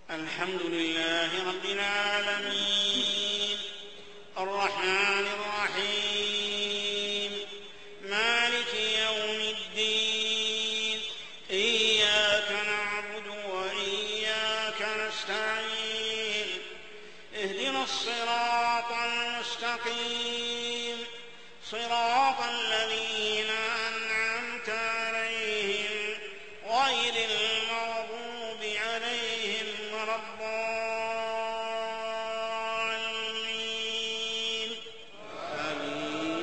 الحمد لله رب العالمين الرحمن الرحيم مالك يوم الدين إياك نعبد وإياك نستعين اهدنا الصراط المستقيم صراط الذين أنعمت عليهم غير المغضوب عليهم ولا الضالين آمين.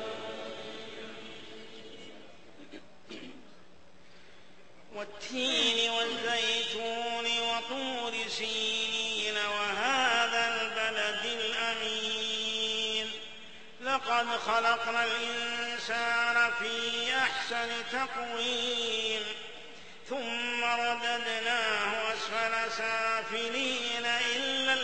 والتين والزيتون وطور سينين وهذا البلد الأمين لقد خلقنا الإنسان في أحسن تقويم ثم رددناه أسفل سافلين إلا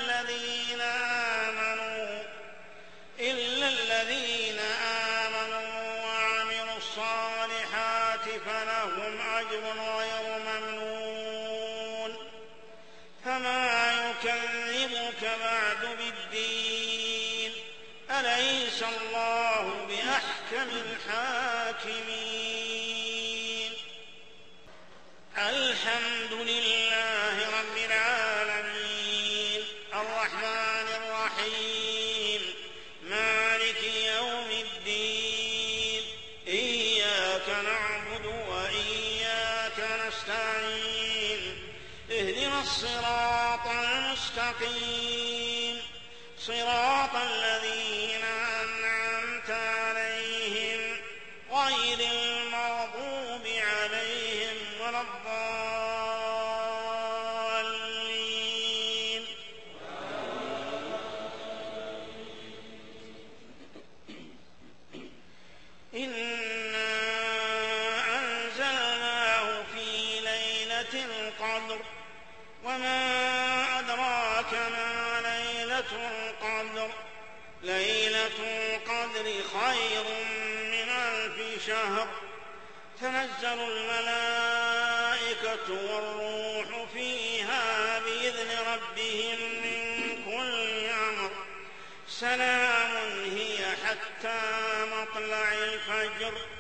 الذين آمنوا وعملوا الصالحات فلهم أجر غير ممنون. فما يكذبك بعد بالدين أليس الله بأحكم الحاكمين. الحمد لله رب العالمين الرحمن الرحيم مالك يوم الدين إياك نعبد وإياك نستعين اهدنا الصراط المستقيم صراط الذين أنعمت عليهم غير المغضوب عليهم ولا الضالين. إنا أنزلناه في ليلة القدر وما أدراك ما ليلة القدر ليلة القدر خير من 1000 شهر تنزل الملائكة والروح فيها بإذن ربهم من كل أمر سلام هي حتى مطلع الفجر